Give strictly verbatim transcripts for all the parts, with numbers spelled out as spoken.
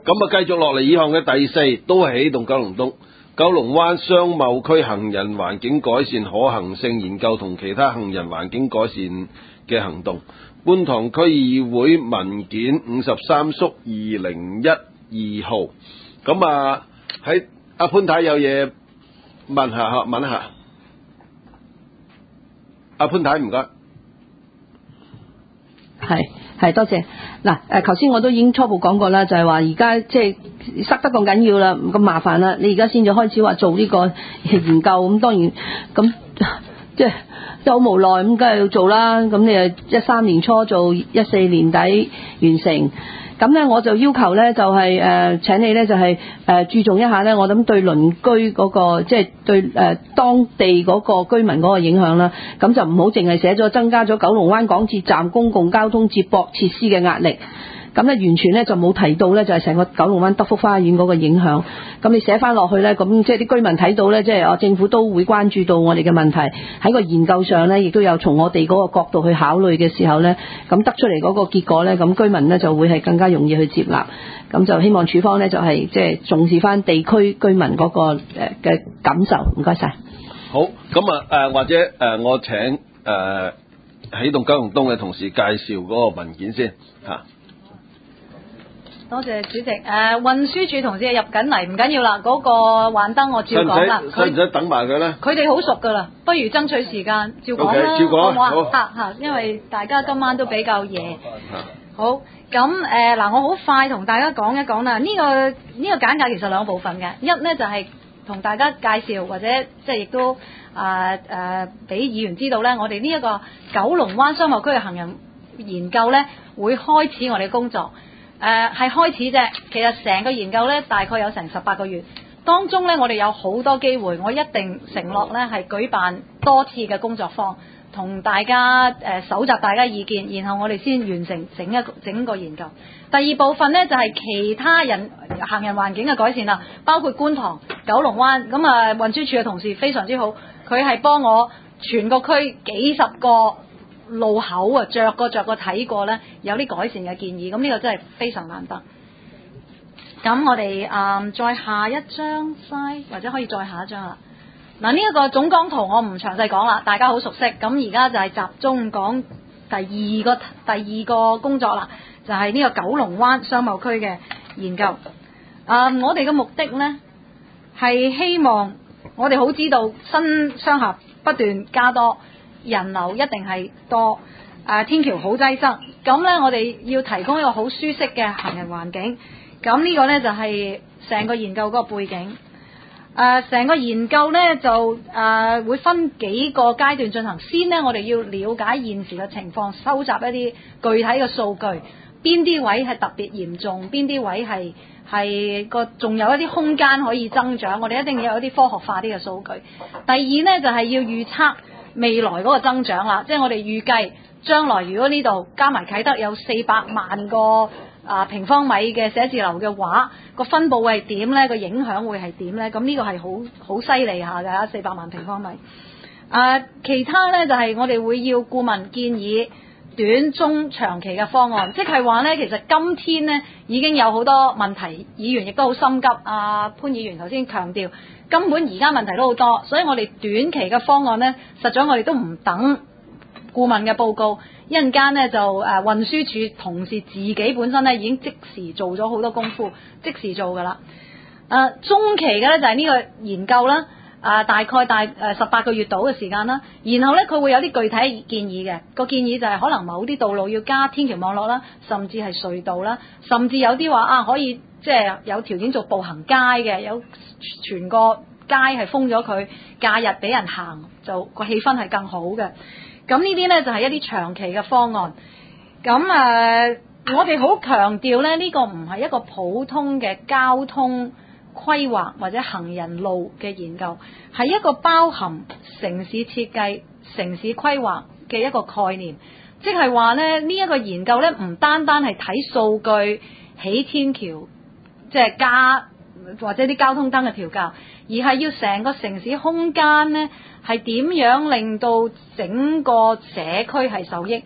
咁啊，繼續落嚟以項嘅第四都係起動九龍東九龍灣商貿區行人環境改善可行性研究同其他行人環境改善嘅行動。觀塘區議會文件五十三叔二零一二號。咁啊，喺阿潘太有嘢問下嚇，問一下。阿潘太唔該。 係係多謝嗱誒，頭先我都已經初步講過啦，就係話而家即係塞得咁緊要啦，咁麻煩啦，你而家先至開始話做呢個研究，咁當然咁即係都好無奈，咁梗係要做啦。咁你誒一三年初做，一四年底完成。咁咧我就要求咧就係、是、誒、呃、請你咧就係、是、誒、呃、注重一下咧，我諗對鄰居嗰、那個即係、就是、對誒、呃、當地嗰個居民嗰個影響啦。咁就唔好淨係寫咗增加咗九龍灣港鐵站公共交通接駁設施嘅壓力。咁咧完全咧就冇提到咧就係成個九龍灣德福花園嗰個影響。咁你寫翻落去咧，咁即係啲居民睇到咧，即係哦政府都會關注到我哋嘅問題，喺個研究上咧亦都有從我哋嗰個角度去考慮嘅時候咧，咁得出嚟嗰個結果咧，咁居民咧就會係更加容易去接納。咁就希望署方咧就係即係重視翻地區居民嗰個誒嘅感受。唔該晒。 好，咁啊誒或者誒、呃、我請誒、呃、起動九龍東嘅同事介紹嗰個文件先嚇。 多謝主席。誒、呃、運輸署同事入緊嚟，唔緊要啦。嗰、那個幻燈我照講啦。 使唔使等埋佢咧？ 佢哋好熟噶啦，不如爭取時間照講啦。 照講， 好唔好啊？嚇嚇，因為大家今晚都比較夜。好，咁誒嗱，我好快同大家講一講啦。呢、這個呢、這個簡介其實兩部分嘅，一呢就係、是、同大家介紹或者即係亦都誒誒俾議員知道咧，我哋呢一個九龍灣商貿區嘅行人研究咧會開始我哋嘅工作。誒、呃、係開始啫，其實成個研究咧大概有成十八個月，當中咧我哋有好多機會，我一定承諾咧係舉辦多次嘅工作坊，同大家誒搜集大家意見，然後我哋先完成整一個整個研究。第二部分咧就係、是、其他人行人環境嘅改善啦，包括觀塘、九龍灣，咁啊運輸署嘅同事非常之好，佢係幫我全個區幾十個路口啊，着過着過睇過咧，有啲改善嘅建議，咁呢個真係非常難得。咁我哋誒、嗯、再下一張 slide， 或者可以再下一張啦。嗱，呢一個總綱圖我唔詳細講啦，大家好熟悉。咁而家就係集中講第二個第二個工作啦，就係、是、呢個九龍灣商貿區嘅研究。誒、嗯，我哋嘅目的呢，係希望我哋好知道新商廈不斷加多。人流一定係多，誒、呃、天橋好擠塞，咁呢，我哋要提供一個好舒適嘅行人環境，咁呢個呢，就係、是、成個研究嗰個背景。誒、呃、成個研究呢，就誒、呃、會分幾個階段進行，先呢，我哋要了解現時嘅情況，收集一啲具體嘅數據，邊啲位係特別嚴重，邊啲位係係個仲有一啲空間可以增長，我哋一定要有一啲科學化啲嘅數據。第二呢，就係、是、要預測未來嗰個增長啦，即係我哋預計將來如果呢度加埋啟德有四百萬個啊平方米嘅寫字樓嘅話，個分佈會係點呢？個影響會係點呢？咁呢個係好好犀利下㗎，四百萬平方米。啊，其他呢，就係、是、我哋會要顧問建議短中長期嘅方案，即係話呢，其實今天呢已經有好多問題，議員亦都好心急。啊，潘議員頭先強調，根本而家問題都好多，所以我哋短期嘅方案呢，實在我哋都唔等顧問嘅報告，一陣間呢，就誒運輸署同事自己本身呢已經即時做咗好多功夫，即時做㗎啦。誒、啊、中期嘅呢，就係、是、呢個研究啦，啊大概大誒十八個月度嘅時間啦，然後呢，佢會有啲具體建議嘅，個建議就係可能某啲道路要加天橋網絡啦，甚至係隧道啦，甚至有啲話啊可以即係有條件做步行街嘅，有全個街係封咗佢，假日俾人行，就個氣氛係更好嘅。咁呢啲呢，就係、是、一啲長期嘅方案。咁誒、呃，我哋好強調呢，呢、這個唔係一個普通嘅交通規劃或者行人路嘅研究，係一個包含城市設計、城市規劃嘅一個概念。即係話呢，呢、這、一個研究呢，唔單單係睇數據、起天橋，即係加或者啲交通燈嘅調校，而係要成個城市空間呢，係點樣令到整個社區係受益。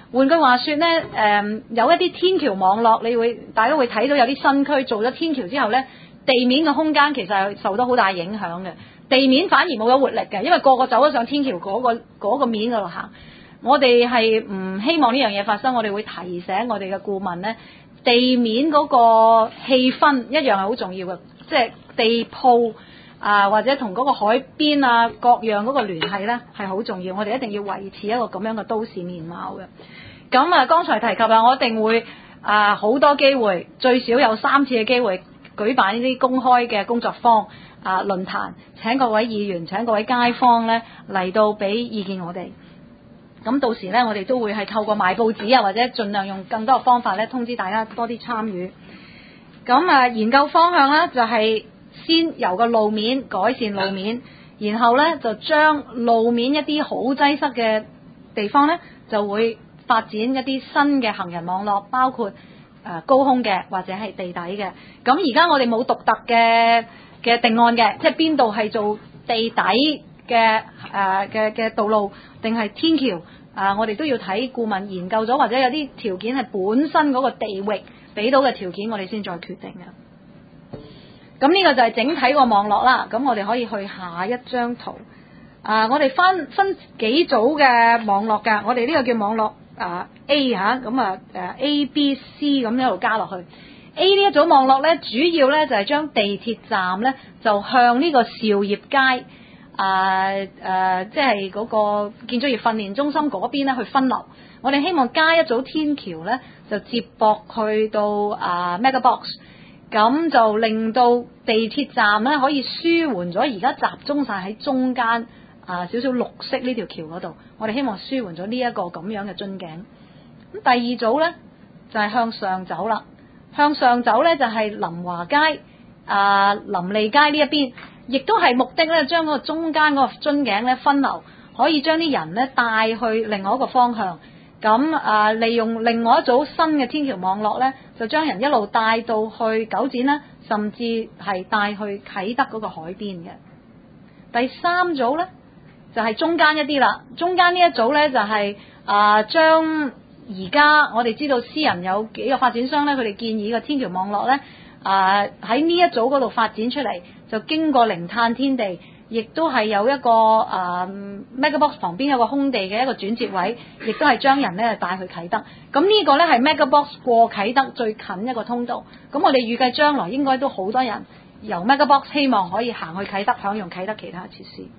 換句話說呢，誒、呃、有一啲天橋網絡，你會大家會睇到有啲新區做咗天橋之後呢，地面嘅空間其實係受到好大影響嘅，地面反而冇咗活力嘅，因為個個走咗上天橋嗰、嗰個嗰個面嗰度行。我哋係唔希望呢樣嘢發生，我哋會提醒我哋嘅顧問呢，地面嗰個氣氛一樣係好重要嘅，即係地鋪啊或者同嗰個海邊啊各樣嗰個聯繫呢係好重要，我哋一定要維持一個咁樣嘅都市面貌嘅。咁啊，剛才提及啦，我一定會啊好多機會，最少有三次嘅機會舉辦呢啲公開嘅工作坊啊論壇，請各位議員、請各位街坊呢嚟到俾意見我哋。咁到時呢，我哋都會係透過賣報紙啊，或者盡量用更多嘅方法咧，通知大家多啲參與。咁啊，研究方向呢，就係先由個路面改善路面，然後呢，就將路面一啲好擠塞嘅地方呢，就會發展一啲新嘅行人網絡，包括誒高空嘅或者係地底嘅。咁而家我哋冇獨特嘅嘅定案嘅，即係邊度係做地底嘅誒嘅嘅道路，定係天橋啊、呃？我哋都要睇顧問研究咗，或者有啲條件係本身嗰個地域俾到嘅條件，我哋先再決定嘅。咁呢個就係整體個網絡啦。咁我哋可以去下一張圖。啊、呃，我哋分分幾組嘅網絡㗎。我哋呢個叫網絡啊 A 嚇，咁啊誒 A、B、C 咁一路加落去。A 呢一組網絡咧，主要咧就係、是、將地鐵站咧就向呢個兆業街。啊誒、呃，即係嗰個建築業訓練中心嗰邊咧去分流，我哋希望加一組天橋咧，就接駁去到啊 Megabox， 咁就令到地鐵站咧可以舒緩咗而家集中晒喺中間啊少少綠色呢條橋嗰度，我哋希望舒緩咗呢一個咁樣嘅樽頸。咁第二組咧就係、是、向上走啦，向上走咧就係、是、林華街啊林利街呢一邊。亦都係目的咧，將嗰個中間嗰個樽頸咧分流，可以將啲人咧帶去另外一個方向。咁啊、呃，利用另外一組新嘅天橋網絡咧，就將人一路帶到去九展啦，甚至係帶去啟德嗰個海邊嘅。第三組咧就係、是、中間一啲啦，中間呢一組咧就係、是、啊、呃、將而家我哋知道私人有幾個發展商咧，佢哋建議嘅天橋網絡咧。啊！喺呢一組嗰度發展出嚟，就經過零碳天地，亦都係有一個啊 Megabox 旁邊有個空地嘅一個轉接位，亦都係將人咧帶去啟德。咁呢個咧係 Megabox 過啟德最近一個通道。咁我哋預計將來應該都好多人由 Megabox 希望可以行去啟德，享用啟德其他設施。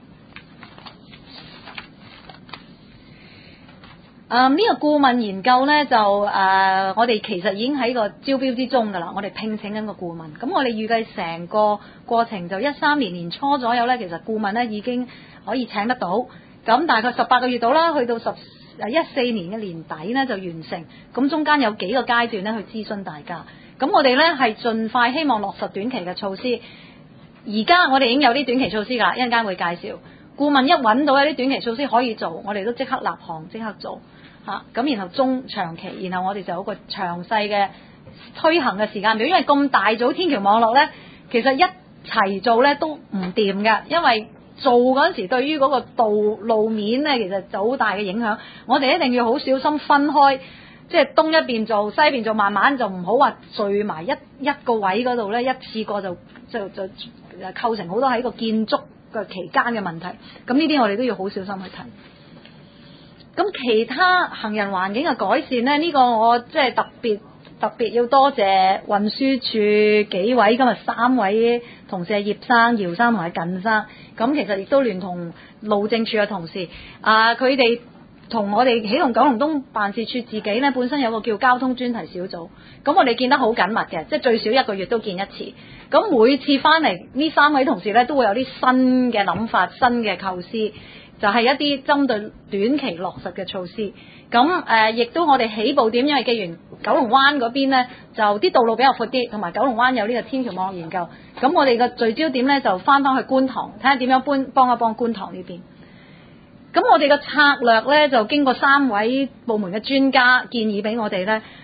啊！呢、這個顧問研究呢，就誒、呃，我哋其實已經喺個招標之中㗎啦。我哋聘請緊個顧問，咁我哋預計成個過程就一三年年初左右呢，其實顧問呢已經可以請得到。咁大概十八個月到啦，去到十誒一四年嘅年底呢就完成。咁中間有幾個階段呢去諮詢大家。咁我哋呢係盡快希望落實短期嘅措施。而家我哋已經有啲短期措施㗎，一陣間會介紹。顧問一揾到一啲短期措施可以做，我哋都即刻立項，即刻做。嚇咁，然後中長期，然後我哋就有個詳細嘅推行嘅時間表。因為咁大組天橋網絡呢，其實一齊做呢都唔掂㗎，因為做嗰陣時對於嗰個道路面呢，其實就好大嘅影響。我哋一定要好小心分開，即係東一邊做，西一邊做，慢慢就唔好話聚埋一一個位嗰度呢，一次過就就就構成好多喺個建築嘅期間嘅問題。咁呢啲我哋都要好小心去睇。咁其他行人環境嘅改善呢，呢、呢個我即係特別特別要多謝運輸處幾位，今日三位同事係葉生、姚生同埋靳生。咁其實亦都聯同路政處嘅同事，啊佢哋同我哋起動九龍東辦事處自己呢，本身有個叫交通專題小組。咁我哋見得好緊密嘅，即係最少一個月都見一次。咁每次翻嚟呢三位同事呢，都會有啲新嘅諗法、新嘅構思。就係一啲針對短期落實嘅措施，咁誒亦都我哋起步點，因為既然九龍灣嗰邊呢，就啲道路比較闊啲，同埋九龍灣有呢個天橋網絡研究，咁我哋嘅聚焦點呢，就翻返去觀塘，睇下點樣幫幫一幫觀塘呢邊。咁我哋嘅策略呢，就經過三位部門嘅專家建議俾我哋呢，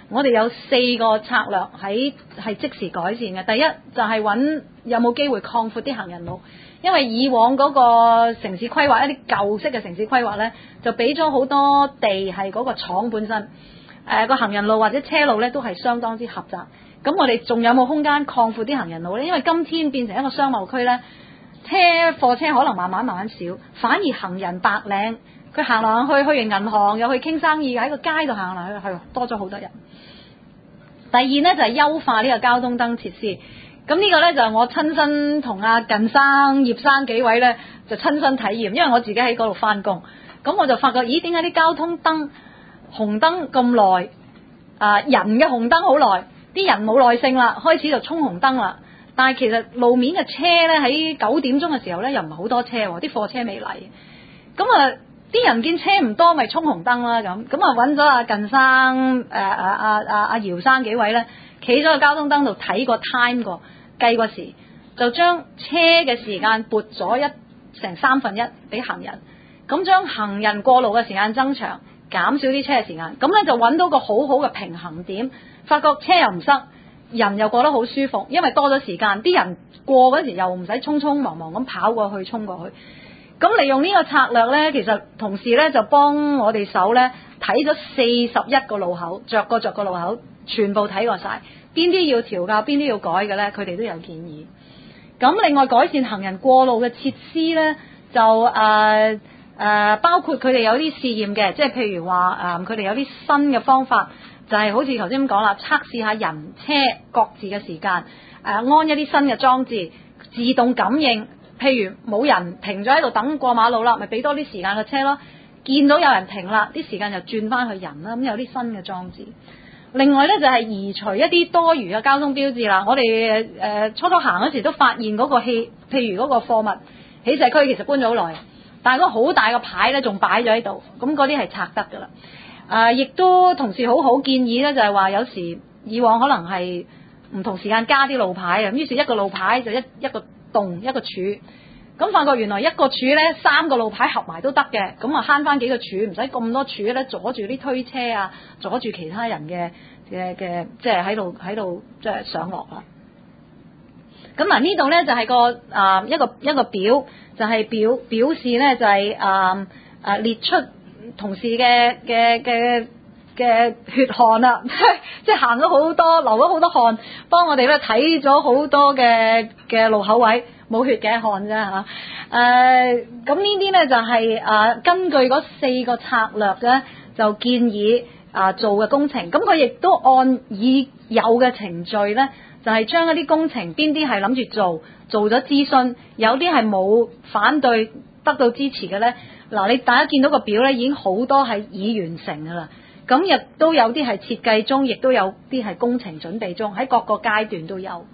我哋有四個策略喺係即時改善嘅。第一就係揾有冇機會擴闊啲行人路，因為以往嗰個城市規劃一啲舊式嘅城市規劃呢，就俾咗好多地係嗰個廠本身，誒、呃、個行人路或者車路呢都係相當之狹窄。咁我哋仲有冇空間擴闊啲行人路呢？因為今天變成一個商貿區呢，車貨車可能慢慢慢慢少，反而行人白領佢行嚟行去，去完銀行又去傾生意，喺個街度行嚟去，係多咗好多人。第二呢，就係、是、優化呢個交通燈設施。咁呢個呢，就係、是、我親身同阿近生、葉生幾位呢，就親身體驗，因為我自己喺嗰度翻工，咁我就發覺，咦，點解啲交通燈紅燈咁耐？啊，人嘅紅燈好耐，啲人冇耐性啦，開始就衝紅燈啦。但係其實路面嘅車呢，喺九點鐘嘅時候呢，又唔係好多車喎，啲貨車未嚟。咁啊，啲人見車唔多，咪衝紅燈啦咁。咁啊，揾咗阿近生、誒阿阿阿阿姚生幾位呢，企咗個交通燈度睇個 time 過，計個時，就將車嘅時間撥咗一成三分一俾行人，咁將行人過路嘅時間增長，減少啲車嘅時間，咁咧就揾到個好好嘅平衡點，發覺車又唔塞，人又過得好舒服，因為多咗時間，啲人過嗰時又唔使匆匆忙忙咁跑過去衝過去。咁利用呢個策略呢，其實同時呢就幫我哋手呢睇咗四十一個路口，逐個逐個路口全部睇過晒，邊啲要調校，邊啲要改嘅呢，佢哋都有建議。咁另外改善行人過路嘅設施呢，就誒誒、呃呃、包括佢哋有啲試驗嘅，即係譬如話誒佢哋有啲新嘅方法，就係、是、好似頭先咁講啦，測試下人車各自嘅時間，誒、呃、安一啲新嘅裝置，自動感應。譬如冇人停咗喺度等過馬路啦，咪俾多啲時間個車咯。見到有人停啦，啲時間就轉翻去人啦。咁有啲新嘅裝置。另外呢，就係、是、移除一啲多餘嘅交通標誌啦。我哋誒、呃、初初行嗰時都發現嗰個氣，譬如嗰個貨物起社區其實搬咗好耐，但係嗰好大個牌呢仲擺咗喺度，咁嗰啲係拆得噶啦。啊、呃，亦都同事好好建議呢，就係、是、話有時以往可能係唔同時間加啲路牌啊，咁於是一個路牌就一一個洞一個柱，咁發覺原來一個柱呢，三個路牌合埋都得嘅，咁啊慳翻幾個柱，唔使咁多柱呢，阻住啲推車啊，阻住其他人嘅嘅嘅，即係喺度喺度即係上落啦。咁嗱呢度呢，就係、是、個啊、呃、一個一個表，就係、是、表表示呢，就係啊啊列出同事嘅嘅嘅嘅血汗啦，即係行咗好多，流咗好多汗，幫我哋咧睇咗好多嘅嘅路口位，冇血嘅汗啫嚇。誒咁呢啲咧就係、是、啊、呃、根據嗰四個策略咧，就建議啊、呃、做嘅工程。咁佢亦都按已有嘅程序咧，就係、是、將一啲工程邊啲係諗住做，做咗諮詢，有啲係冇反對得到支持嘅咧。嗱，你大家見到個表咧，已經好多係已完成噶啦。咁亦都有啲係設計中，亦都有啲係工程準備中，喺各個階段都有。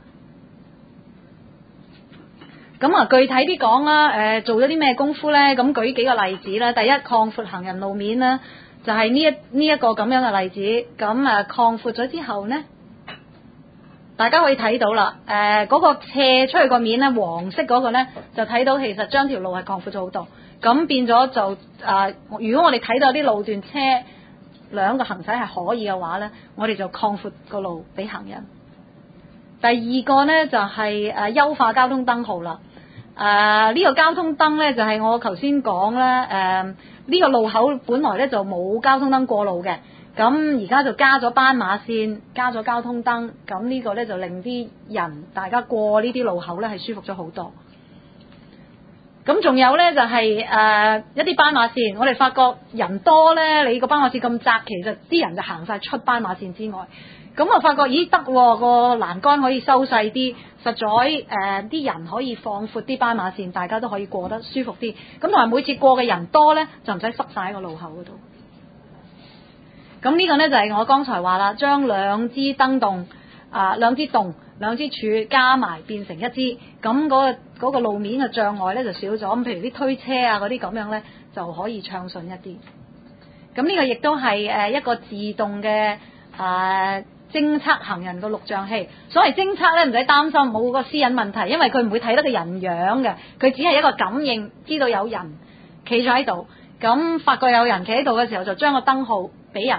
咁啊，具體啲講啦，誒、呃、做咗啲咩功夫呢？咁舉幾個例子啦。第一，擴闊行人路面啦，就係呢一呢一個咁樣嘅例子。咁啊，擴闊咗之後呢，大家可以睇到啦。誒、呃、嗰、那個斜出去個面呢，黃色嗰個呢，就睇到其實將條路係擴闊咗好多。咁變咗就啊、呃，如果我哋睇到啲路段車兩個行駛係可以嘅話呢，我哋就擴闊個路俾行人。第二個呢，就係誒優化交通燈號啦。誒、呃、呢、這個交通燈呢，就係、是、我頭先講咧，誒、呃、呢、這個路口本來呢就冇交通燈過路嘅，咁而家就加咗斑馬線，加咗交通燈，咁呢個呢，就令啲人大家過呢啲路口呢係舒服咗好多。咁仲有呢，就係、是、誒、呃、一啲斑馬線，我哋發覺人多呢，你個斑馬線咁窄，其實啲人就行晒出斑馬線之外。咁我發覺咦得喎，個欄杆可以收細啲，實在誒啲、呃、人可以放闊啲斑馬線，大家都可以過得舒服啲。咁同埋每次過嘅人多呢，就唔使塞晒喺個路口嗰度。咁呢個呢，就係、是、我剛才話啦，將兩支燈洞啊、呃、兩支洞兩支柱加埋變成一支，咁嗰、那個嗰個路面嘅障礙咧就少咗，咁譬如啲推車啊嗰啲咁樣咧就可以暢順一啲。咁呢個亦都係誒一個自動嘅誒偵測行人嘅錄像器。所謂偵測咧唔使擔心冇個私隱問題，因為佢唔會睇得個人樣嘅，佢只係一個感應，知道有人企咗喺度，咁發覺有人企喺度嘅時候就將個燈號俾人，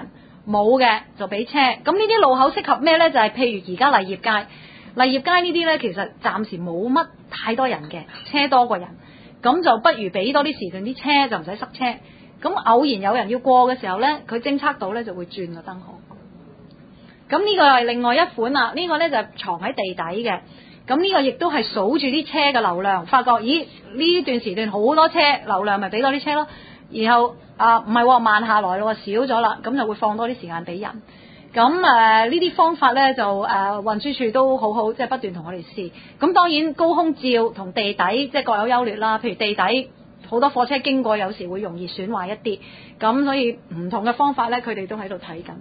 冇嘅就俾車。咁呢啲路口適合咩呢？就係、是、譬如而家麗業街，麗業街呢啲呢，其實暫時冇乜太多人嘅，車多過人，咁就不如俾多啲時段啲車就唔使塞車。咁偶然有人要過嘅時候呢，佢偵測到呢就會轉個燈號。咁呢個係另外一款啦，呢、這個呢就係藏喺地底嘅。咁呢個亦都係數住啲車嘅流量，發覺咦呢段時段好多車流量，咪俾多啲車咯。然後啊唔係喎，慢下來咯，少咗啦，咁就會放多啲時間俾人。咁誒呢啲方法呢，就誒、呃、運輸署都好好，即係不斷同我哋試。咁當然高空照同地底即係各有優劣啦。譬如地底好多貨車經過，有時會容易損壞一啲。咁所以唔同嘅方法呢，佢哋都喺度睇緊。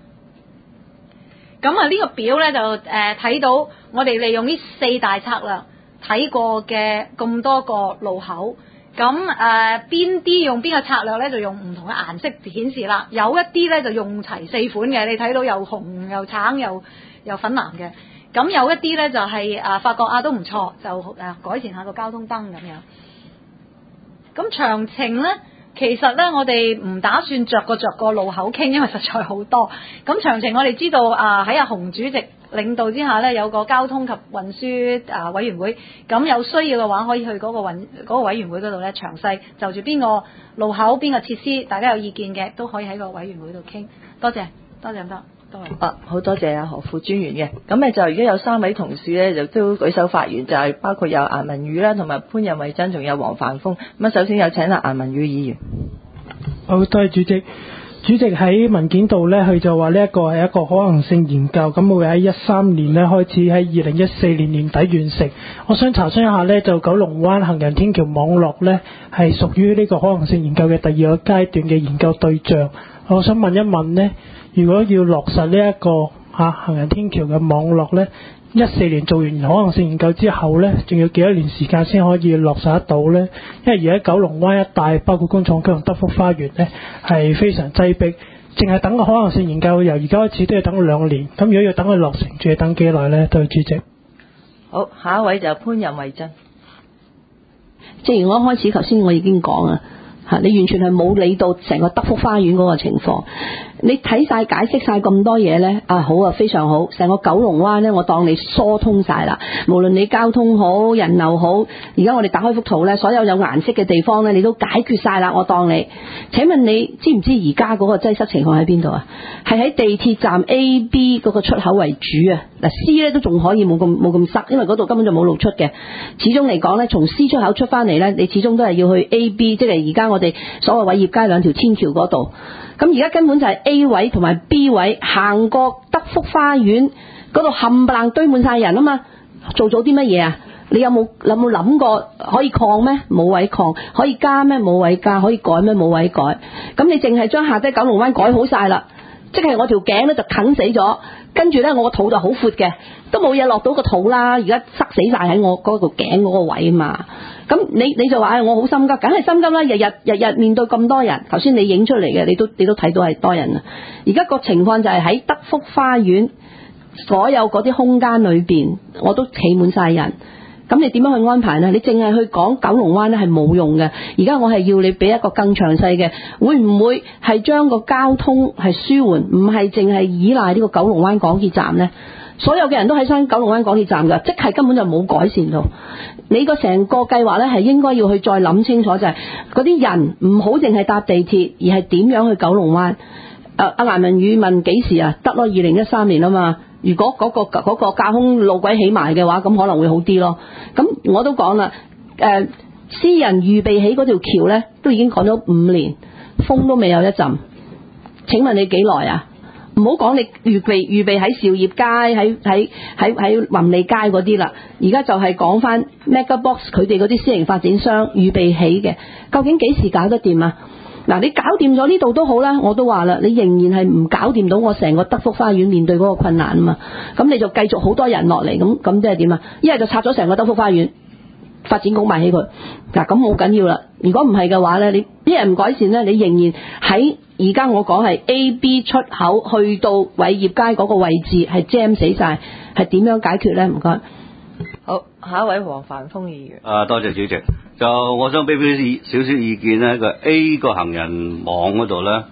咁啊呢個表呢，就誒睇、呃、到我哋利用呢四大策略睇過嘅咁多個路口，咁誒邊啲用邊個策略呢？就用唔同嘅顏色顯示啦。有一啲呢，就用齊四款嘅，你睇到又紅又橙又又粉藍嘅。咁有一啲呢，就係、是、啊發覺啊都唔錯，就誒改善下個交通燈咁樣。咁詳情呢？其實咧，我哋唔打算逐個逐個路口傾，因為實在好多。咁詳情我哋知道啊，喺阿洪主席領導之下咧，有個交通及運輸啊委員會。咁有需要嘅話，可以去嗰個運嗰個委員會嗰度咧，詳細就住邊個路口、邊個設施，大家有意見嘅都可以喺個委員會度傾。多謝，多謝咁多。 啊，好多謝啊何副專員嘅。咁咧就而家有三位同事咧，就都舉手發言，就係、是、包括有顏汶羽啦，同埋潘仁惠珍，仲有黃帆峰。咁啊，首先有請阿顏汶羽議員。 好，多謝主席。主席喺文件度咧，佢就話呢一個係一個可行性研究，咁會喺一三年咧開始，喺二零一四年年底完成。我想查詢一下咧，就九龍灣行人天橋網絡咧係屬於呢個可行性研究嘅第二個階段嘅研究對象。我想問一問呢，如果要落實呢、這、一個嚇、啊、行人天橋嘅網絡呢，一四年做完可行性研究之後呢，仲要幾多年時間先可以落實得到呢？因為而家九龍灣一帶，包括工廠區同德福花園呢，係非常擠迫，淨係等個可行性研究由而家開始都要等兩年。咁如果要等佢落成，仲要等幾耐呢？對，主席。 好，下一位就潘仁惠珍。正如我一開始頭先我已經講啦。嚇！你完全係冇理到成個德福花園嗰個情況，你睇晒解釋晒咁多嘢呢，啊好啊，非常好！成個九龍灣呢，我當你疏通晒啦，無論你交通好、人流好，而家我哋打開幅圖呢，所有有顏色嘅地方呢，你都解決晒啦，我當你。請問你知唔知而家嗰個擠塞情況喺邊度啊？係喺地鐵站 A、B 嗰個出口為主啊！嗱 C 呢都仲可以冇咁冇咁塞，因為嗰度根本就冇路出嘅。始終嚟講呢，從 C 出口出翻嚟呢，你始終都係要去 A、B， 即係而家我哋所謂偉業街兩條天橋嗰度。咁而家根本就係 A 位同埋 B 位行過德福花園嗰度冚唪唥堆滿晒人啊嘛，做咗啲乜嘢啊？你有冇有冇諗過可以擴咩？冇位擴，可以加咩？冇位加，可以改咩？冇位改。咁你淨係將下低九龍灣改好晒啦，即係我條頸咧就啃死咗，跟住咧我個肚就好闊嘅，都冇嘢落到個肚啦。而家塞死晒喺我嗰度頸嗰個位啊嘛。咁你你就話唉，我好心急，梗係心急啦！日日日日面對咁多人，頭先你影出嚟嘅，你都你都睇到係多人啊。而家個情況就係喺德福花園所有嗰啲空間裏邊，我都企滿晒人。咁你點樣去安排呢？你淨係去講九龍灣咧係冇用嘅。而家我係要你俾一個更詳細嘅，會唔會係將個交通係舒緩，唔係淨係依賴呢個九龍灣港鐵站呢？所有嘅人都喺翻九龍灣港鐵站㗎，即係根本就冇改善到。你個成個計劃呢係應該要去再諗清楚，就係嗰啲人唔好淨係搭地鐵，而係點樣去九龍灣？阿阿顏汶羽問幾時啊？得咯，二零一三年啊嘛。如果嗰、嗰個嗰、嗰個架空路軌起埋嘅話，咁可能會好啲咯。咁我都講啦，誒、呃，私人預備起嗰條橋呢，都已經講咗五年，風都未有一陣。請問你幾耐啊？唔好講你預備預備喺兆業街、喺喺喺喺雲利街嗰啲啦。而家就係講翻 Megabox 佢哋嗰啲私營發展商預備起嘅，究竟幾時搞得掂啊？嗱，你搞掂咗呢度都好啦，我都話啦，你仍然係唔搞掂到我成個德福花園面對嗰個困難啊嘛，咁你就繼續好多人落嚟，咁咁即係點啊？一係就拆咗成個德福花園，發展局買起佢，嗱咁冇緊要啦。如果唔係嘅話咧，你一日唔改善咧，你仍然喺而家我講係 A、B 出口去到偉業街嗰個位置係 jam 死晒，係點樣解決咧？唔該。好，下一位黃帆峰議員。 啊，多謝主席。就我想俾俾少少意見咧，個 A 個行人網嗰度咧，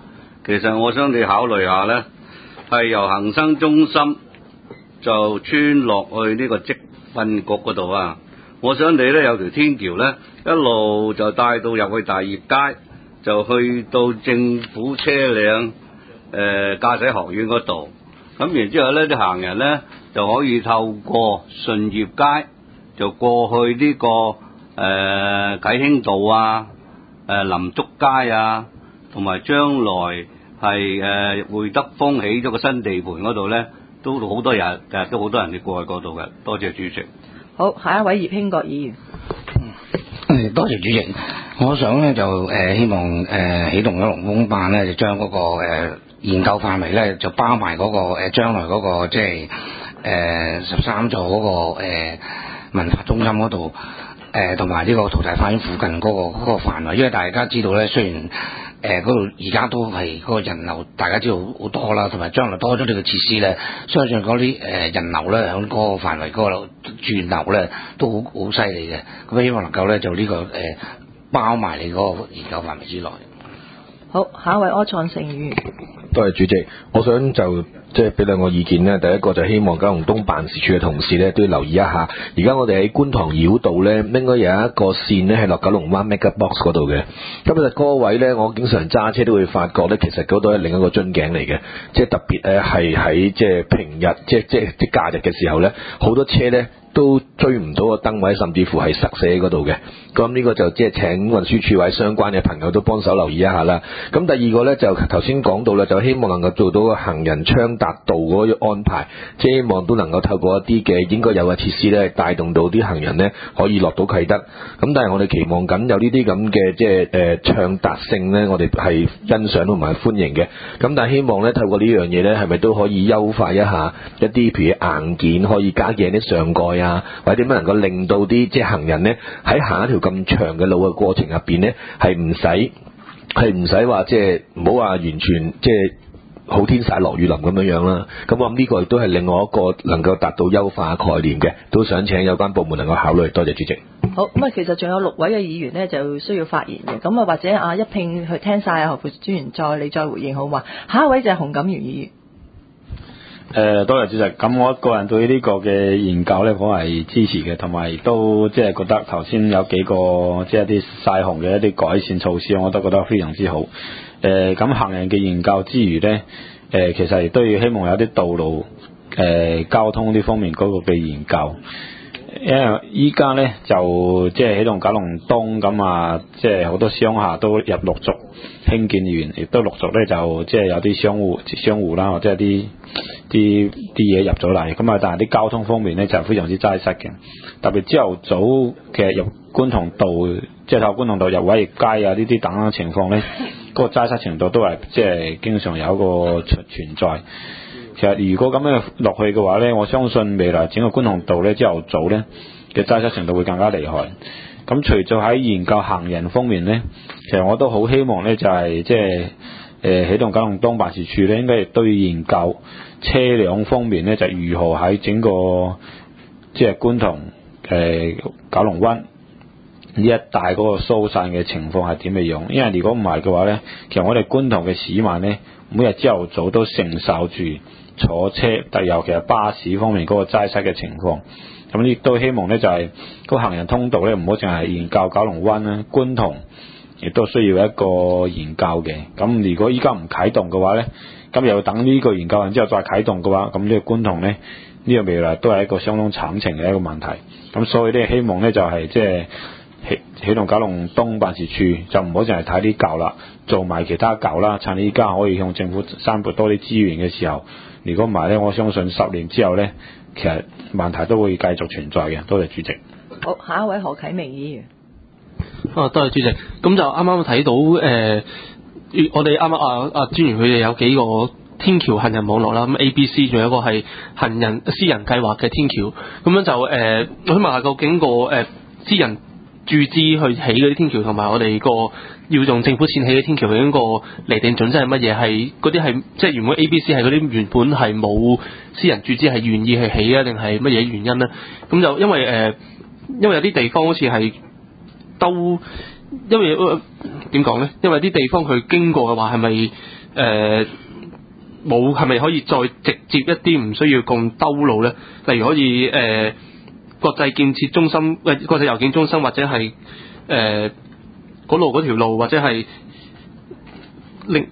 其實我想你考慮下咧，係由恒生中心就穿落去呢個職訓局嗰度啊。我想你咧有條天橋咧，一路就帶到入去大業街，就去到政府車輛誒駕駛學院嗰度。咁然之後咧，啲行人咧就可以透過順業街就過去呢、這個誒啟興道啊、誒、呃、林竹街啊，同埋將來係誒會德豐起咗個新地盤嗰度咧，都好多人，日日都好多人哋過去嗰度嘅。多謝主席。 好，下一位葉興國議員。 嗯，多謝主席。我想咧就誒、呃、希望誒、呃、起動九龍東辦咧，就將嗰、那個、呃、研究範圍咧，就包埋嗰、那個誒將、呃、來嗰、那個即係誒十三座嗰、那個、呃、文化中心嗰度誒，同埋呢個淘大花園附近嗰、那個嗰、那個範圍，因為大家知道咧，雖然誒嗰度而家都係嗰個人流，大家知道好多啦，同埋將來多咗呢個設施咧，相信嗰啲誒人流咧喺嗰個範圍嗰個轉流咧都好好犀利嘅。咁希望能夠咧就呢、這個誒、呃、包埋你嗰個研究範圍之內。 好，下一位柯創盛議員。 多謝主席，我想就即係俾兩個意見咧。第一個就希望九龍東辦事處嘅同事咧都要留意一下。而家我哋喺觀塘繞道咧，應該有一個線咧係落九龍灣 Mega Box 嗰度嘅。咁其實嗰個位咧，我經常揸車都會發覺咧，其實嗰度係另一個樽頸嚟嘅。即係特別咧係喺即係平日，即係即係即係假日嘅時候咧，好多車咧都追唔到個燈位，甚至乎係塞死喺嗰度嘅。咁呢個就即係請運輸署位相關嘅朋友都幫手留意一下啦。咁第二個咧就頭先講到啦，就希望能夠做到個行人暢達道嗰個安排，即係希望都能夠透過一啲嘅應該有嘅設施咧，帶動到啲行人咧可以落到啟德。咁但係我哋期望緊有呢啲咁嘅即係誒暢達性咧，我哋係欣賞同埋歡迎嘅。咁但係希望咧透過呢樣嘢咧，係咪都可以優化一下一啲譬如硬件可以加嘅啲上蓋啊，或者點樣能夠令到啲即係行人咧喺行一條咁長嘅路嘅過程入邊咧，係唔使係唔使話即係唔好話完全即係好天曬落雨淋咁樣樣啦。咁我諗呢個亦都係另外一個能夠達到優化概念嘅，都想請有關部門能夠考慮。多謝主席。 好，咁啊，其實仲有六位嘅議員呢，就需要發言嘅，咁啊或者啊一併去聽晒何副專員再你再回應好嘛？下一位就係洪錦源議員。 誒、呃，多謝主席。咁我個人對呢個嘅研究咧，我係支持嘅，同埋都即係覺得頭先有幾個即係啲曬紅嘅一啲改善措施，我都覺得非常之好。誒、呃，咁行人嘅研究之餘咧，誒、呃，其實亦都要希望有啲道路誒、呃、交通呢方面嗰個嘅研究。因為依家咧就即係起動九龍東咁啊，即係好多商廈都入陸續興建完，亦都陸續咧就即係有啲商戶、商戶啦，或者係啲啲啲嘢入咗嚟，咁啊，但係啲交通方面咧就非常之擠塞嘅。特別朝頭早其實入觀塘道，即係透過觀塘道入偉業街啊呢啲等等情況咧，嗰、嗰個擠塞程度都係即係經常有一個存存在。其實如果咁樣落去嘅話咧，我相信未來整個觀塘道咧朝頭早咧嘅擠塞程度會更加厲害。咁除咗喺研究行人方面咧，其實我都好希望咧就係即係誒起動九龍東辦事處咧，應該亦都要研究車輛方面咧，就如何喺整個即係、就是、觀塘誒、呃、九龍灣呢一帶嗰個疏散嘅情況係點嘅樣？因為如果唔係嘅話咧，其實我哋觀塘嘅市民咧，每日朝頭早都承受住坐車，但尤其係巴士方面嗰個擠塞嘅情況。咁亦都希望咧就係、是、個行人通道咧，唔好淨係研究九龍灣啦，觀塘亦都需要一個研究嘅。咁如果依家唔啟動嘅話咧，咁又要等呢個研究完之後再啟動嘅話，咁呢個觀塘咧呢、這個未來都係一個相當慘情嘅一個問題。咁所以咧希望咧就係即係起起動九龍東辦事處就唔好淨係睇啲舊啦，做埋其他舊啦，趁依家可以向政府散撥多啲資源嘅時候。如果唔係咧，我相信十年之後咧，其實問題都會繼續存在嘅。多謝主席。 好，下一位何啟明議員。 啊，多謝主席。咁就啱啱睇到誒、呃，我哋啱啱啊啊專員佢哋有幾個天橋行人網絡啦，咁 A、B、C 仲有一個係行人私人計劃嘅天橋。咁樣就誒、呃，我想問下究竟個誒、呃、私人注資去起嗰啲天橋，同埋我哋個要用政府錢起嘅天橋，究竟個釐定準則係乜嘢？係嗰啲係即係原本 A、B、C 係嗰啲原本係冇私人注資，係願意去起啊，定係乜嘢原因咧？咁就因為誒、呃，因為有啲地方好似係都因為點講咧？因為啲地方佢經過嘅話係咪誒冇係咪可以再直接一啲，唔需要咁兜路咧？例如可以誒、呃、國際建設中心、呃、國際郵件中心，或者係誒嗰路嗰條路，或者係另。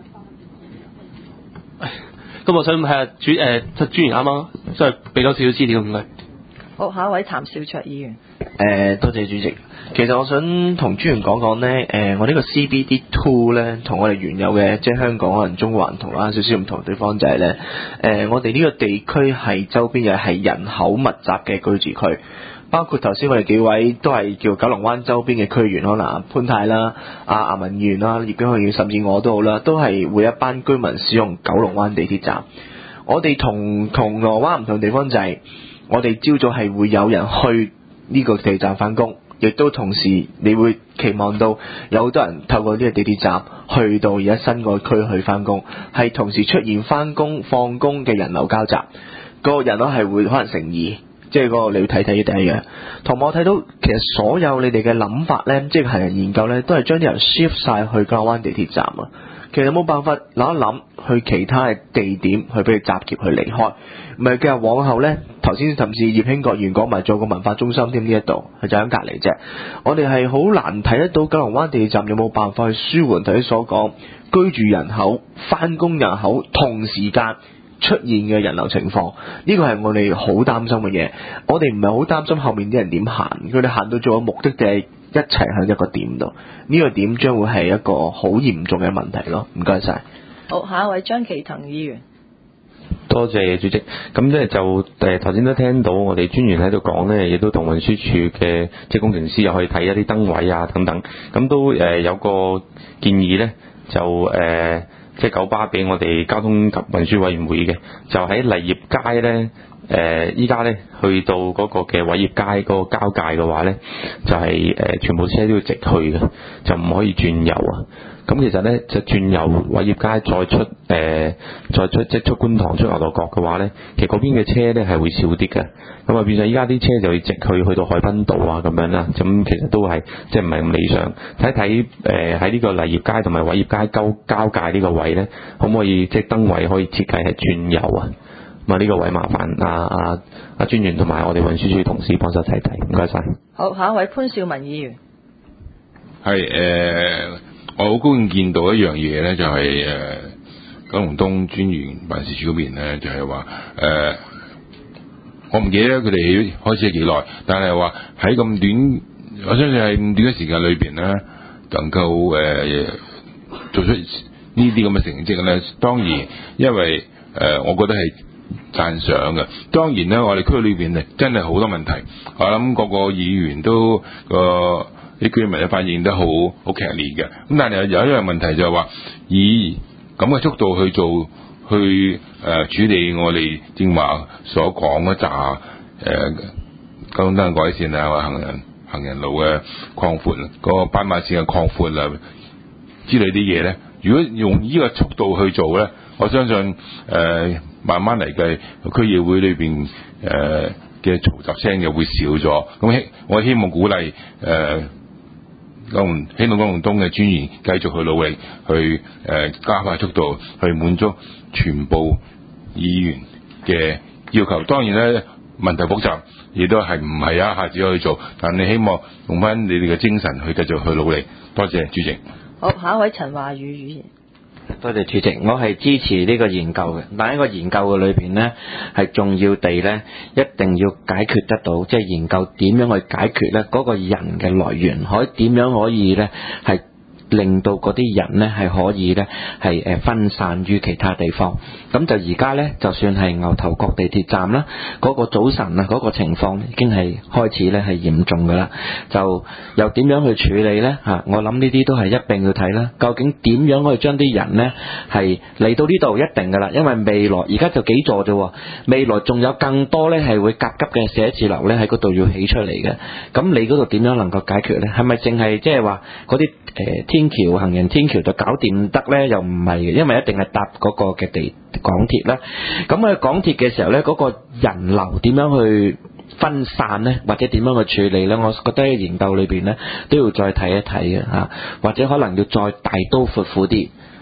咁我想睇下主誒專員啱啱即係俾多少少資料唔該。 好，下一位譚兆卓議員。 誒、呃，多謝主席。其實我想同專員講講呢，誒、呃，我呢個 C B D two 咧，同我哋原有嘅即係香港可能中環同啦少少唔同嘅地方就係呢。誒、呃，我哋呢個地區係周邊又係人口密集嘅居住區，包括頭先我哋幾位都係叫九龍灣周邊嘅區員，可能潘太啦、阿阿文議員啦、葉景雄，甚至我都好啦，都係會一班居民使用九龍灣地鐵站。我哋同銅鑼灣唔同地方就係、是，我哋朝早係會有人去呢個地鐵站返工，亦都同時你會期望到有好多人透過呢個地鐵站去到而家新個區去返工，係同時出現返工放工嘅人流交集，個人流係會可能乘二，即係嗰個你要睇睇第一樣。同埋我睇到其實所有你哋嘅諗法呢，即係行人研究呢，都係將啲人 shift 晒去九龍灣地鐵站啊。其實有冇辦法諗一諗去其他嘅地點去俾佢集結去離開？唔係嘅，往後呢，頭先甚至葉興國議員講埋做個文化中心添，呢一度係就喺隔離啫。我哋係好難睇得到九龍灣地鐵站有冇辦法去舒緩頭先所講居住人口、返工人口同時間出現嘅人流情況，呢個係我哋好擔心嘅嘢。我哋唔係好擔心後面啲人點行，佢哋行到做個目的地一齊向一個點度，呢、這個點將會係一個好嚴重嘅問題咯。唔該晒。 好，下一位張其騰議員。 多謝主席。咁即係就誒頭先都聽到我哋專員喺度講呢，亦都同運輸署嘅即係工程師又去睇一啲燈位啊等等，咁都誒有個建議呢，就誒。呃即係九巴俾我哋交通及運輸委員會嘅，就喺勵業街咧，誒依家咧去到嗰個嘅偉業街嗰個交界嘅話咧，就係、是、誒、呃、全部車都要直去嘅，就唔可以轉右啊。咁其實咧就轉右偉業街再出誒、呃、再出即係出觀塘出牛頭角嘅話咧，其實嗰邊嘅車咧係會少啲嘅。咁啊變咗依家啲車就要直去去到海濱道啊咁樣啦。咁其實都係即係唔係咁理想。睇睇誒喺呢個勵業街同埋偉業街交交界呢個位咧，可唔可以即係燈位可以設計係轉右啊？咁啊呢個位麻煩啊啊啊專員同埋我哋運輸署同事幫手睇睇，唔該晒。 好，下一位潘兆文議員。 係誒。呃我好高興見到一樣嘢咧，就係、是、誒、呃、九龍東專員辦事處嗰邊咧，就係話誒，我唔記得佢哋起開始係幾耐，但係話喺咁短，我相信係咁短嘅時間裏邊咧，能夠誒、呃、做出呢啲咁嘅成績咧，當然因為誒、呃，我覺得係讚賞嘅。當然咧，我哋區裏邊咧真係好多問題，我諗個個議員都個。呃啲居民嘅反應都好好劇烈嘅，咁但係有一樣問題就係話，以咁嘅速度去做，去誒、呃、處理我哋正話所講嗰紮誒交通燈改善啊，或行人行人路嘅擴闊，嗰、那個斑馬線嘅擴闊啊之類啲嘢咧，如果用呢個速度去做咧，我相信誒、呃、慢慢嚟計，區議會裏邊誒嘅嘈雜聲就會少咗。咁希我希望鼓勵誒。呃九龍希望九龍東嘅專員繼續去努力，去誒、呃、加快速度，去滿足全部議員嘅要求。當然咧，問題複雜，亦都係唔係一下子可以做。但你希望用翻你哋嘅精神去繼續去努力。多謝主席。 好，下一位陳華宇議員。 多謝主席，我係支持呢個研究嘅，但係呢個研究嘅裏邊呢，係重要地呢，一定要解決得到，即係研究點樣去解決呢嗰個人嘅來源，可以點樣可以呢係令到嗰啲人呢係可以呢係誒分散於其他地方。咁就而家呢，就算係牛頭角地鐵站啦，嗰個早晨啊嗰個情況已經係開始呢係嚴重噶啦。就又點樣去處理呢？嚇，我諗呢啲都係一並要睇啦。究竟點樣可以將啲人呢係嚟到呢度一定噶啦？因為未來而家就幾座啫，未來仲有更多呢係會甲級嘅寫字樓呢喺嗰度要起出嚟嘅。咁你嗰度點樣能夠解決呢？係咪淨係即係話嗰啲誒天橋行人天橋就搞掂得呢？又唔係嘅，因為一定係搭嗰個嘅地港鐵啦。咁喺港鐵嘅時候呢，嗰個人流點樣去分散呢？或者點樣去處理呢？我覺得喺研究裏邊呢都要再睇一睇嘅嚇，或者可能要再大刀闊斧啲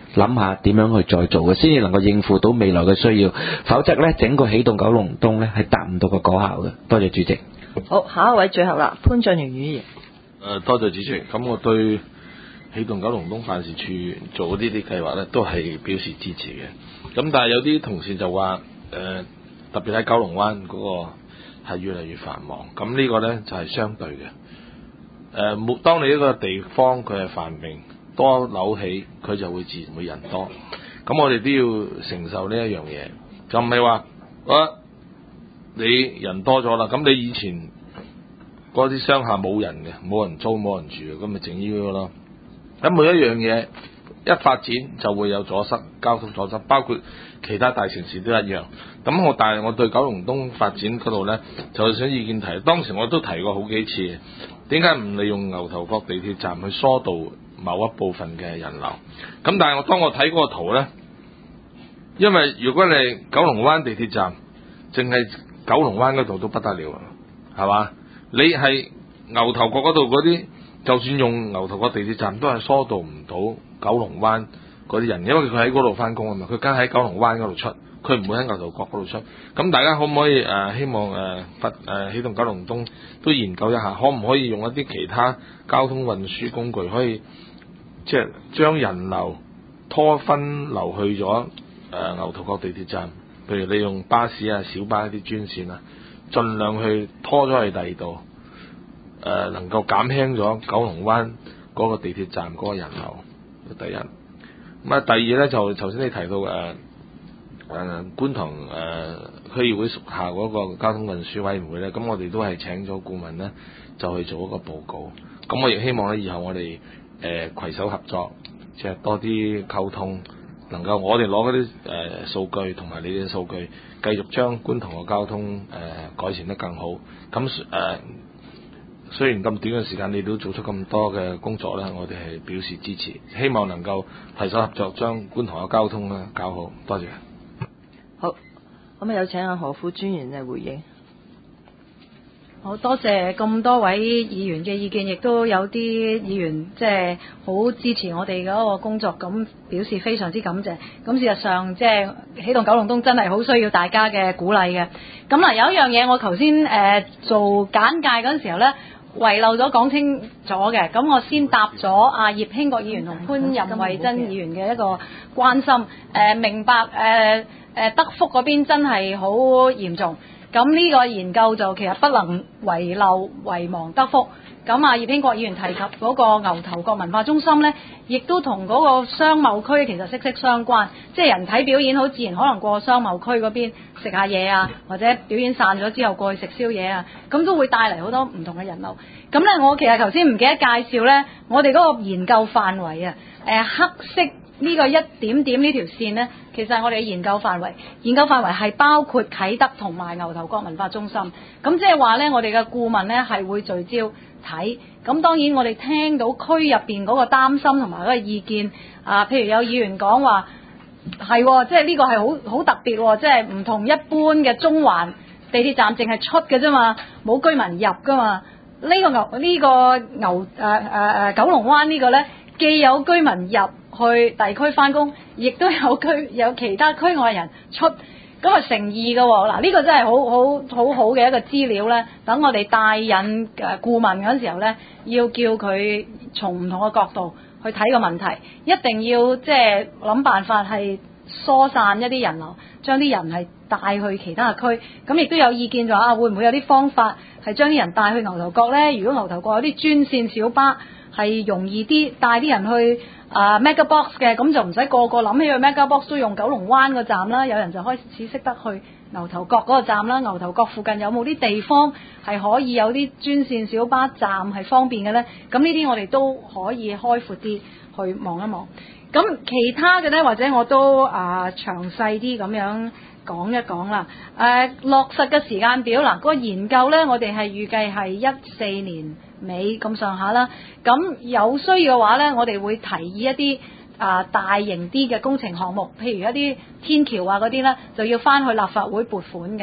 諗下點樣去再做嘅，先至能夠應付到未來嘅需要，否則呢，整個起動九龍東呢係達唔到個果效嘅。多謝主席。 好，下一位最後啦，潘俊源議員。 誒，多謝主席。咁我對起動九龍東辦事處做呢啲計劃咧，都係表示支持嘅。咁但係有啲同事就話誒、呃，特別喺九龍灣嗰個係越嚟越繁忙。咁呢個咧就係、是、相對嘅。誒、呃，冇當你一個地方佢係繁榮多樓起，佢就會自然會人多。咁我哋都要承受呢一樣嘢，就唔係話啊你人多咗啦，咁你以前嗰啲商廈冇人嘅，冇人租冇人住嘅，咁咪整呢個咯。咁每一樣嘢一發展就會有阻塞，交通阻塞，包括其他大城市都一樣。咁我但係我對九龍東發展嗰度呢，就想意見提，當時我都提過好幾次，點解唔利用牛頭角地鐵站去疏導某一部分嘅人流？咁但係我當我睇嗰個圖呢，因為如果你九龍灣地鐵站淨係九龍灣嗰度都不得了，係嘛？你係牛頭角嗰度嗰啲，就算用牛頭角地鐵站都係疏導唔到九龍灣嗰啲人，因為佢喺嗰度翻工啊嘛，佢梗喺九龍灣嗰度出，佢唔會喺牛頭角嗰度出。咁大家可唔可以誒、呃、希望誒發誒起動九龍東都研究一下，可唔可以用一啲其他交通運輸工具，可以即係將人流拖分流去咗誒、呃、牛頭角地鐵站，譬如你用巴士啊、小巴一啲專線啊，盡量去拖咗去第二度。誒、呃、能夠減輕咗九龍灣嗰個地鐵站嗰個人流，第一。咁啊，第二咧就頭先你提到誒誒、呃、觀塘誒、呃、區議會屬下嗰個交通運輸委員會咧，咁我哋都係請咗顧問咧，就去做一個報告。咁我亦希望咧，以後我哋誒攜手合作，即係多啲溝通，能夠我哋攞嗰啲誒數據同埋你哋嘅數據，繼續將觀塘嘅交通誒、呃、改善得更好。咁誒。呃雖然咁短嘅時間，你都做出咁多嘅工作咧，我哋係表示支持，希望能夠攜手合作，將觀塘嘅交通咧搞好。多謝。 好，咁啊有請阿何副專員嚟回應。 好多謝咁多位議員嘅意見，亦都有啲議員即係好支持我哋嗰個工作，咁表示非常之感謝。咁事實上即係起動九龍東真係好需要大家嘅鼓勵嘅。咁嗱有一樣嘢，我頭先誒做簡介嗰陣時候咧，遺漏咗講清楚嘅，咁我先答咗阿葉興國議員同潘任惠珍議員嘅一個關心，誒、呃、明白誒誒、呃呃、德福嗰邊真係好嚴重，咁呢個研究就其實不能遺漏遺忘德福。咁啊葉興國議員提及嗰個牛頭角文化中心呢，亦都同嗰個商貿區其實息息相關，即係人睇表演好自然可能過商貿區嗰邊食下嘢啊，或者表演散咗之後過去食宵夜啊，咁都會帶嚟好多唔同嘅人流。咁呢，我其實頭先唔記得介紹呢，我哋嗰個研究範圍啊，誒黑色呢個一點點呢條線呢，其實我哋嘅研究範圍，研究範圍係包括啟德同埋牛頭角文化中心。咁即係話呢，我哋嘅顧問呢係會聚焦睇。咁當然我哋聽到區入邊嗰個擔心同埋嗰個意見啊，譬如有議員講話係，即係呢個係好好特別，即係唔同一般嘅中環地鐵站淨係出嘅啫嘛，冇居民入噶嘛。呢、這個牛呢、這個牛誒誒誒九龍灣呢個呢，既有居民入去地區翻工，亦都有區有其他區外人出，咁啊誠意嘅喎。嗱，呢個真係好好好好嘅一個資料呢，等我哋帶引誒顧問嗰陣時候呢，要叫佢從唔同嘅角度去睇個問題，一定要即係諗辦法係疏散一啲人流，將啲人係帶去其他嘅區。咁亦都有意見就話啊，會唔會有啲方法係將啲人帶去牛頭角呢？如果牛頭角有啲專線小巴係容易啲帶啲人去啊 Mega Box 嘅，咁就唔使個個諗起去 Mega Box 都用九龍灣個站啦。有人就開始識得去牛頭角嗰個站啦。牛頭角附近有冇啲地方係可以有啲專線小巴站係方便嘅呢？咁呢啲我哋都可以開闊啲去望一望。咁其他嘅呢，或者我都啊、呃、詳細啲咁樣講一講啦。誒、呃、落實嘅時間表嗱，嗰、那個研究呢，我哋係預計係一四年尾咁上下啦。咁有需要嘅話呢，我哋會提議一啲啊、呃、大型啲嘅工程項目，譬如一啲天橋啊嗰啲呢，就要翻去立法會撥款嘅。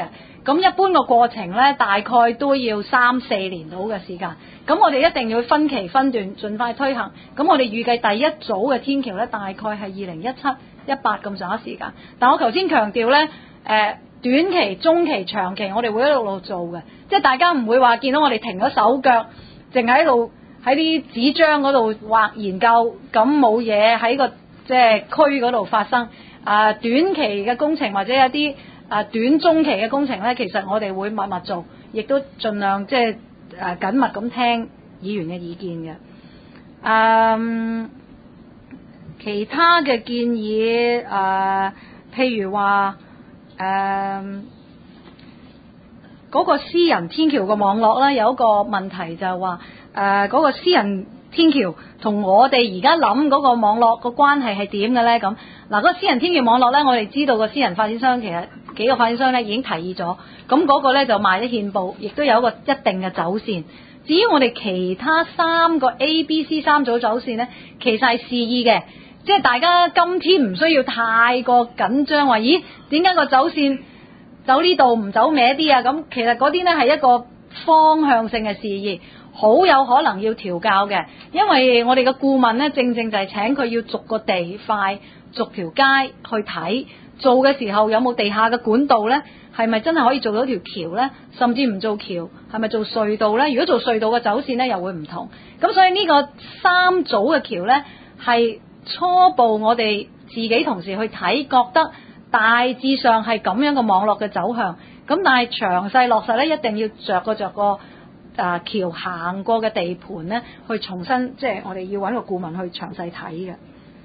咁一般個過程呢，大概都要三四年到嘅時間。咁我哋一定要分期分段，盡快推行。咁我哋預計第一組嘅天橋呢，大概係二零一七、一八咁上下時間。但我頭先強調呢，誒、呃、短期、中期、長期，我哋會一路路做嘅，即係大家唔會話見到我哋停咗手腳，淨係喺度喺啲紙張嗰度畫研究，咁冇嘢喺個即係區嗰度發生。啊、呃，短期嘅工程或者有啲啊、呃、短中期嘅工程呢，其實我哋會密密做，亦都盡量即係誒緊密咁聽議員嘅意見嘅。嗯，其他嘅建議誒、呃，譬如話誒嗰個私人天橋嘅網絡呢，有一個問題就係話誒嗰個私人天橋同我哋而家諗嗰個網絡個關係係點嘅呢？咁嗱，嗰個私人天橋網絡呢，我哋知道個私人發展商其實幾個發展商呢已經提議咗，咁嗰個呢就賣得憲報，亦都有一個一定嘅走線。至於我哋其他三個 A、B、C 三組走線呢，其實係示意嘅，即係大家今天唔需要太過緊張，話咦點解個走線走呢度唔走歪啲啊？咁其實嗰啲呢係一個方向性嘅示意。好有可能要調校嘅，因為我哋嘅顧問呢，正正就係請佢要逐個地塊、逐條街去睇，做嘅時候有冇地下嘅管道呢？係咪真係可以做到條橋呢？甚至唔做橋，係咪做隧道呢？如果做隧道嘅走線呢，又會唔同。咁所以呢個三組嘅橋呢，係初步我哋自己同事去睇，覺得大致上係咁樣嘅網絡嘅走向。咁但係詳細落實呢，一定要着個着個。啊，橋行過嘅地盤呢，去重新即係我哋要揾個顧問去詳細睇嘅。誒、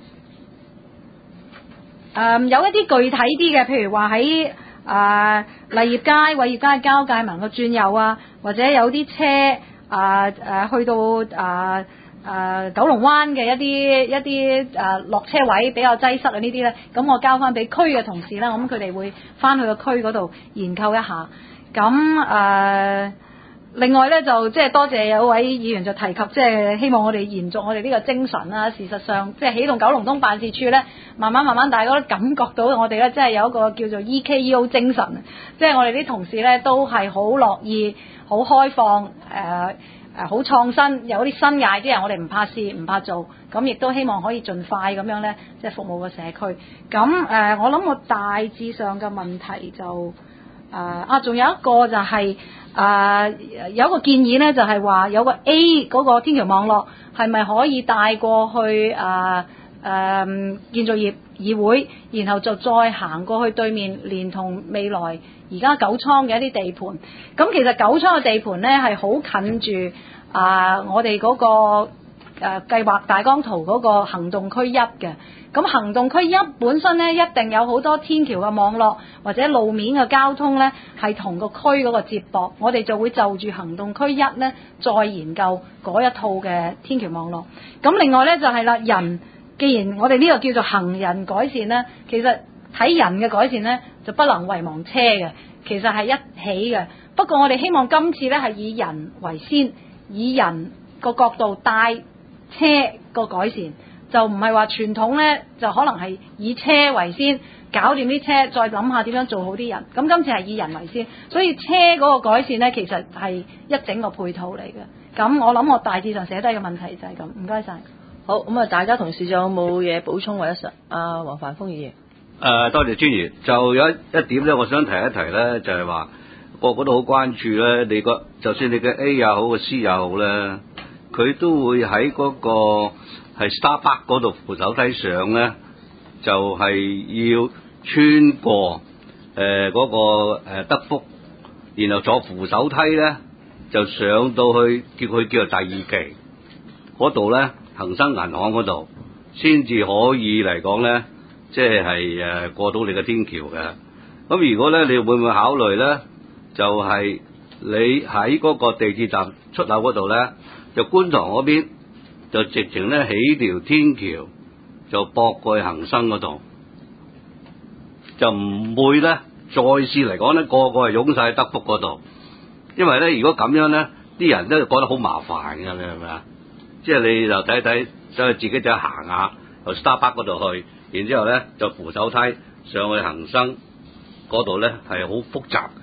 嗯，有一啲具體啲嘅，譬如話喺啊麗業街、偉業街嘅交界紋個轉右啊，或者有啲車啊誒、啊、去到啊啊九龍灣嘅一啲一啲誒落車位比較擠塞啊呢啲呢，咁我交翻俾區嘅同事啦，咁佢哋會翻去個區嗰度研究一下。咁誒。啊另外咧就即係多謝有位議員就提及，即係希望我哋延續我哋呢個精神啦。事實上，即係起動九龍東辦事處咧，慢慢慢慢大家都感覺到我哋咧，即係有一個叫做 E K E O 精神，即係我哋啲同事咧都係好樂意、好開放、誒誒好創新，有啲新嘅 idea，我哋唔怕試、唔怕做，咁亦都希望可以盡快咁樣咧，即係服務個社區。咁誒、呃，我諗我大致上嘅問題就誒、呃、啊，仲有一個就係、是。啊、呃，有一個建議呢，就係、是、話有個 A 嗰個天橋網絡係咪可以帶過去啊誒、呃呃、建造業議會，然後就再行過去對面，連同未來而家九倉嘅一啲地盤。咁其實九倉嘅地盤呢係好近住啊、呃、我哋嗰、那個誒、呃、計劃大綱圖嗰個行動區一嘅。咁行動區一本身咧，一定有好多天橋嘅網絡或者路面嘅交通咧，係同個區嗰個接駁。我哋就會就住行動區一咧，再研究嗰一套嘅天橋網絡。咁另外咧就係、是、啦，人既然我哋呢個叫做行人改善咧，其實睇人嘅改善咧就不能遺忘車嘅，其實係一起嘅。不過我哋希望今次咧係以人為先，以人個角度帶車個改善。就唔係話傳統呢，就可能係以車為先，搞掂啲車，再諗下點樣做好啲人。咁今次係以人為先，所以車嗰個改善呢，其實係一整個配套嚟嘅。咁我諗我大致上寫低嘅問題就係咁。唔該晒。 好，咁啊，大家同事仲有冇嘢補充或者實？阿黃凡鋒議員。誒、 呃，多謝專員。就有一一點呢，我想提一提呢，就係、是、話個個都好關注呢。你個就算你嘅 A 也好，個 C 也好呢，佢都會喺嗰、那個。係 Starbucks 嗰度扶手梯上咧，就係、是、要穿過誒嗰、呃那個誒德福，然後坐扶手梯咧就上到去叫佢叫做第二期嗰度咧，恒生銀行嗰度先至可以嚟講咧，即係係誒過到你嘅天橋嘅。咁如果咧，你會唔會考慮咧？就係、是、你喺嗰個地鐵站出口嗰度咧，就觀塘嗰邊。就直情咧起條天橋，就駁過去恒生嗰度，就唔會咧再試嚟講咧個個係湧晒德福嗰度，因為咧如果咁樣咧，啲人都覺得好麻煩嘅，你係咪啊？即係你就睇睇，就自己就行下，由 Starbucks 嗰度去，然之後咧就扶手梯上去恒生嗰度咧係好複雜嘅。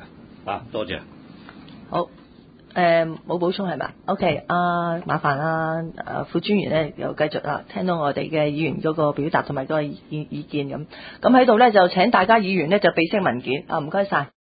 啊，多謝。 好。誒冇補充係咪 ？OK，啊麻煩啊誒副專員咧又繼續啦，聽到我哋嘅議員嗰個表達同埋嗰個意意見咁，咁喺度咧就請大家議員咧就備悉文件啊，唔該晒。